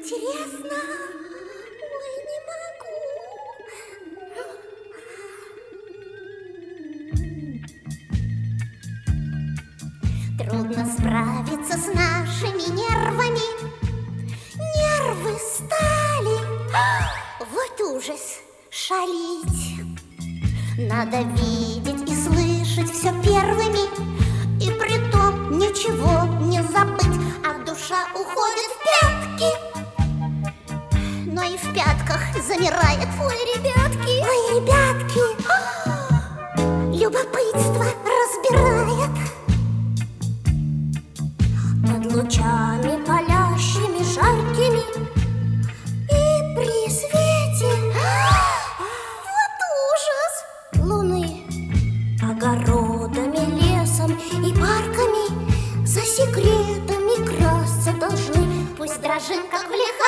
интересно. Ой, не могу. Трудно справиться с нашими нервами. Нервы стали, вот ужас, шалить. Надо видеть и слышать все первыми, и притом ничего не забыть, а душа уходит в пятки, но и в пятках замирает. Ой, ребятки, любопытство разбирает. Над лучами палящими, жаркими, и при свете вот ужас луны, огородами, лесом и парками за секретами красться должны. Пусть дрожим, как в лихорадке,